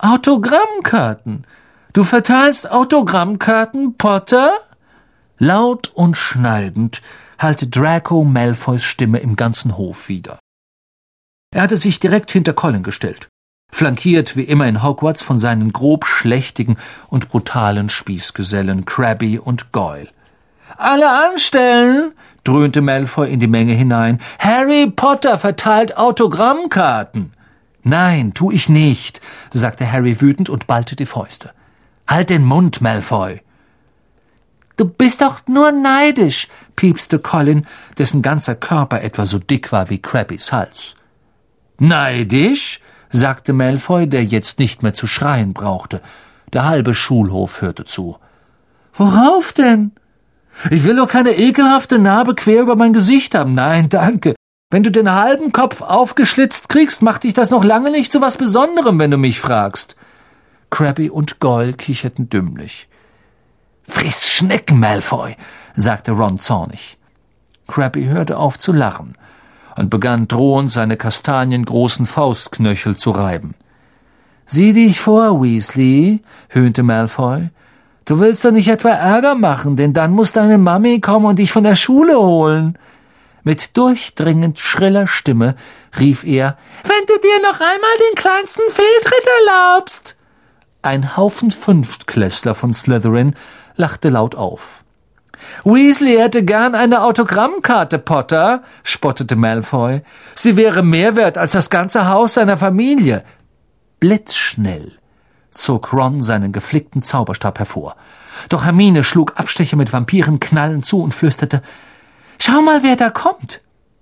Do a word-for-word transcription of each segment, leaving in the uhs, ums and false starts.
Autogrammkarten. Du verteilst Autogrammkarten, Potter?« Laut und schneidend hallte Draco Malfoys Stimme im ganzen Hof wider. Er hatte sich direkt hinter Colin gestellt, flankiert wie immer in Hogwarts von seinen grob schlechtigen und brutalen Spießgesellen Crabbe und Goyle. »Alle anstellen«, dröhnte Malfoy in die Menge hinein. »Harry Potter verteilt Autogrammkarten.« »Nein, tu ich nicht«, sagte Harry wütend und ballte die Fäuste. »Halt den Mund, Malfoy!« »Du bist doch nur neidisch«, piepste Colin, dessen ganzer Körper etwa so dick war wie Crabbys Hals. »Neidisch?«, sagte Malfoy, der jetzt nicht mehr zu schreien brauchte. Der halbe Schulhof hörte zu. »Worauf denn?« »Ich will doch keine ekelhafte Narbe quer über mein Gesicht haben. Nein, danke. Wenn du den halben Kopf aufgeschlitzt kriegst, macht dich das noch lange nicht zu was Besonderem, wenn du mich fragst.« Crabbe und Goyle kicherten dümmlich. »Friss Schnecken, Malfoy«, sagte Ron zornig. Crabbe hörte auf zu lachen und begann drohend seine kastaniengroßen Faustknöchel zu reiben. »Sieh dich vor, Weasley«, höhnte Malfoy. »Du willst doch nicht etwa Ärger machen, denn dann muss deine Mami kommen und dich von der Schule holen.« Mit durchdringend schriller Stimme rief er, »Wenn du dir noch einmal den kleinsten Fehltritt erlaubst!« Ein Haufen Fünftklässler von Slytherin lachte laut auf. »Weasley hätte gern eine Autogrammkarte, Potter«, spottete Malfoy. »Sie wäre mehr wert als das ganze Haus seiner Familie.« Blitzschnell zog Ron seinen geflickten Zauberstab hervor. Doch Hermine schlug Abstecher mit Vampiren knallend zu und flüsterte, »Schau mal, wer da kommt!«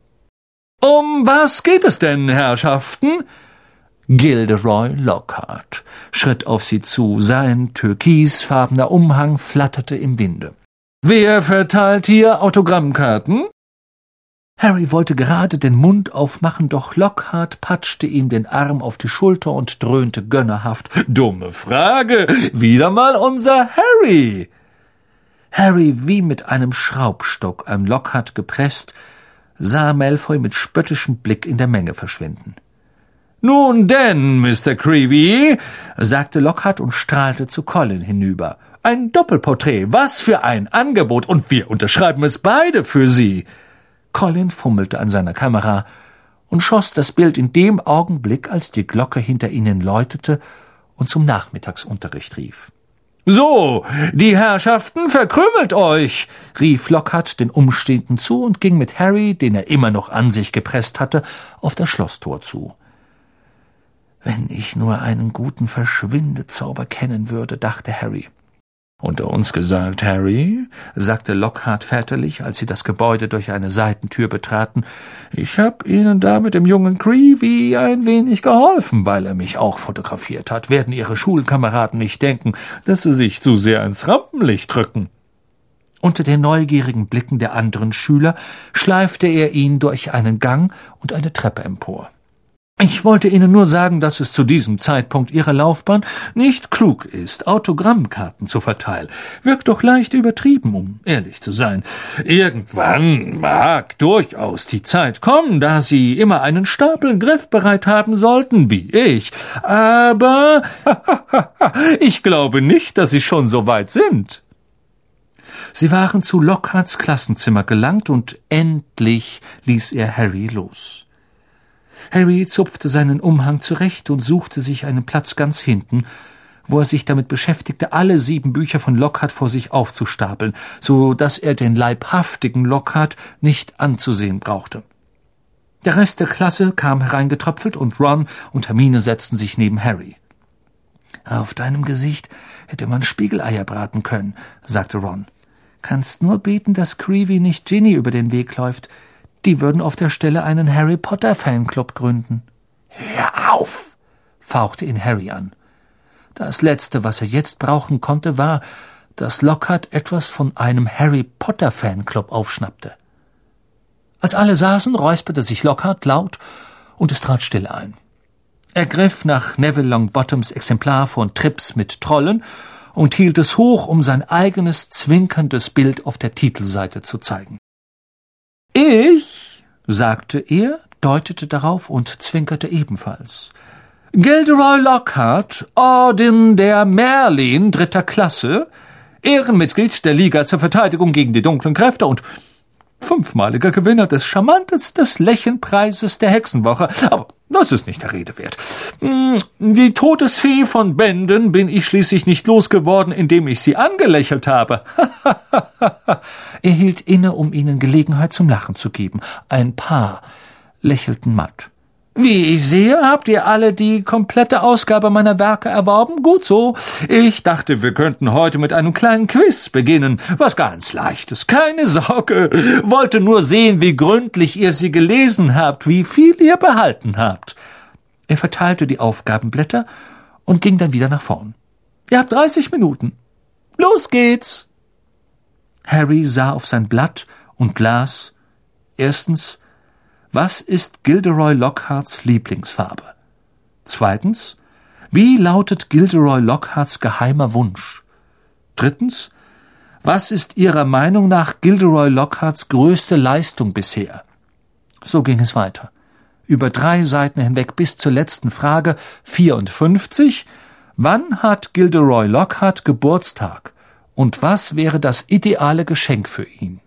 »Um was geht es denn, Herrschaften?« Gilderoy Lockhart schritt auf sie zu, sein türkisfarbener Umhang flatterte im Winde. »Wer verteilt hier Autogrammkarten?« Harry wollte gerade den Mund aufmachen, doch Lockhart patschte ihm den Arm auf die Schulter und dröhnte gönnerhaft, »Dumme Frage, wieder mal unser Harry!« Harry, wie mit einem Schraubstock an Lockhart gepresst, sah Malfoy mit spöttischem Blick in der Menge verschwinden. »Nun denn, Mister Creevy«, sagte Lockhart und strahlte zu Colin hinüber. »Ein Doppelporträt, was für ein Angebot, und wir unterschreiben es beide für Sie.« Colin fummelte an seiner Kamera und schoss das Bild in dem Augenblick, als die Glocke hinter ihnen läutete und zum Nachmittagsunterricht rief. »So, die Herrschaften, verkrümelt euch«, rief Lockhart den Umstehenden zu und ging mit Harry, den er immer noch an sich gepresst hatte, auf das Schlosstor zu. »Wenn ich nur einen guten Verschwindezauber kennen würde«, dachte Harry. »Unter uns gesagt, Harry«, sagte Lockhart väterlich, als sie das Gebäude durch eine Seitentür betraten, »ich hab Ihnen da mit dem jungen Creevy ein wenig geholfen, weil er mich auch fotografiert hat. Werden Ihre Schulkameraden nicht denken, dass Sie sich zu sehr ins Rampenlicht drücken?« Unter den neugierigen Blicken der anderen Schüler schleifte er ihn durch einen Gang und eine Treppe empor. »Ich wollte Ihnen nur sagen, dass es zu diesem Zeitpunkt Ihrer Laufbahn nicht klug ist, Autogrammkarten zu verteilen. Wirkt doch leicht übertrieben, um ehrlich zu sein. Irgendwann mag durchaus die Zeit kommen, da Sie immer einen Stapel griffbereit haben sollten, wie ich. Aber ich glaube nicht, dass Sie schon so weit sind.« Sie waren zu Lockharts Klassenzimmer gelangt, und endlich ließ er Harry los. Harry zupfte seinen Umhang zurecht und suchte sich einen Platz ganz hinten, wo er sich damit beschäftigte, alle sieben Bücher von Lockhart vor sich aufzustapeln, so dass er den leibhaftigen Lockhart nicht anzusehen brauchte. Der Rest der Klasse kam hereingetröpfelt, und Ron und Hermine setzten sich neben Harry. »Auf deinem Gesicht hätte man Spiegeleier braten können«, sagte Ron. »Kannst nur beten, dass Creevy nicht Ginny über den Weg läuft. Die würden auf der Stelle einen Harry-Potter-Fanclub gründen.« »Hör auf«, fauchte ihn Harry an. Das Letzte, was er jetzt brauchen konnte, war, dass Lockhart etwas von einem Harry-Potter-Fanclub aufschnappte. Als alle saßen, räusperte sich Lockhart laut, und es trat Stille ein. Er griff nach Neville Longbottoms Exemplar von Trips mit Trollen und hielt es hoch, um sein eigenes zwinkerndes Bild auf der Titelseite zu zeigen. »Ich«, sagte er, deutete darauf und zwinkerte ebenfalls. Gilderoy Lockhart, Orden der Merlin dritter Klasse, Ehrenmitglied der Liga zur Verteidigung gegen die dunklen Kräfte und fünfmaliger Gewinner des charmantesten Lächelnpreises der Hexenwoche. Aber das ist nicht der Rede wert. Die Todesfee von Benden bin ich schließlich nicht losgeworden, indem ich sie angelächelt habe. Er hielt inne, um ihnen Gelegenheit zum Lachen zu geben. Ein Paar lächelten matt. Wie ich sehe, habt ihr alle die komplette Ausgabe meiner Werke erworben? Gut so. Ich dachte, wir könnten heute mit einem kleinen Quiz beginnen. Was ganz Leichtes. Keine Sorge. Wollte nur sehen, wie gründlich ihr sie gelesen habt, wie viel ihr behalten habt. Er verteilte die Aufgabenblätter und ging dann wieder nach vorn. Ihr habt dreißig Minuten. Los geht's. Harry sah auf sein Blatt und las erstens: Was ist Gilderoy Lockharts Lieblingsfarbe? Zweitens: Wie lautet Gilderoy Lockharts geheimer Wunsch? Drittens: Was ist Ihrer Meinung nach Gilderoy Lockharts größte Leistung bisher? So ging es weiter. Über drei Seiten hinweg bis zur letzten Frage vierundfünfzig. Wann hat Gilderoy Lockhart Geburtstag? Und was wäre das ideale Geschenk für ihn?